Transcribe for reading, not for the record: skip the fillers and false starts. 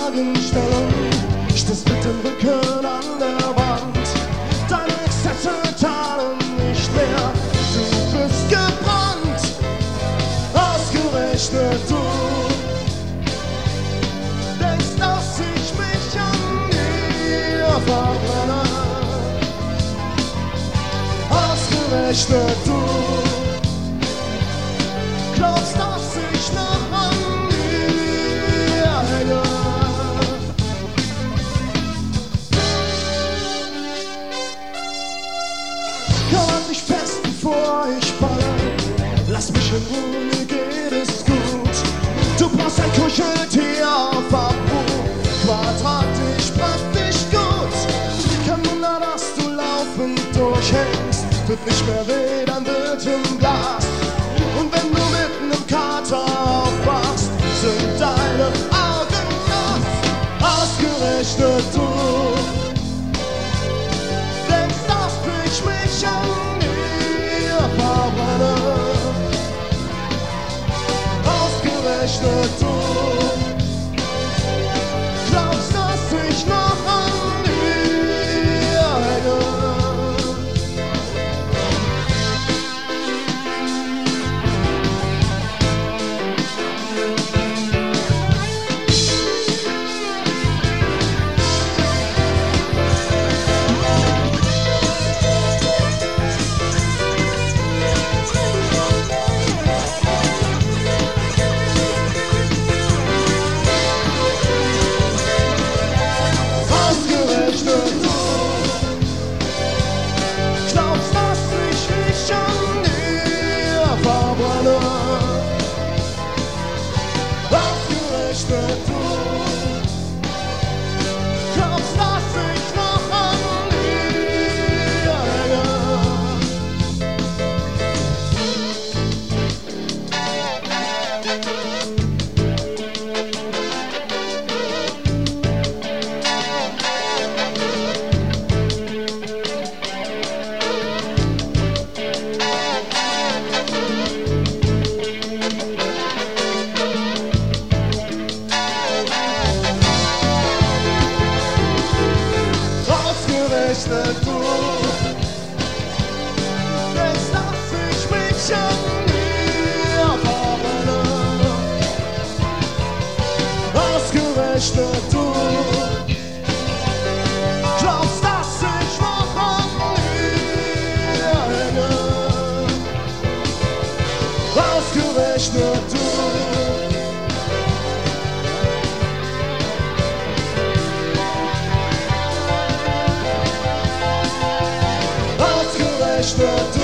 Fragen stellen. Stehst mit dem Rücken an der Wand, deine Exzesse teilen nicht mehr. Du bist gebrannt, ausgerechnet du. Denkst, dass ich mich an dir verbrenne. Ausgerechnet du. Glaubst, dass ich noch an dir hänge. Halt mich fest, bevor ich falle. Lass mich in Ruhe, mir geht es gut. Du brauchst ein Kuscheltier auf Abruf. Quadratisch, praktisch gut. Kein Wunder, dass du laufend durchhängst. Tut nicht mehr weh, dann wird im Glas. Und wenn du mitten im Kater aufwachst, sind deine Augen nass. Ausgerechnet du. Denkst, dass ich mich an dir verbrenne. Ausgerechnet du. Glaubst, dass ich noch an dir hänge. Ausgerechnet du. Glaubst, dass ich noch an dir hänge. Ausgerechnet du. Denkst, dass ich mich an dir verbrenne. Ausgerechnet du. Glaubst, dass ich noch an dir hänge. Ausgerechnet du. Ausgerechnet du.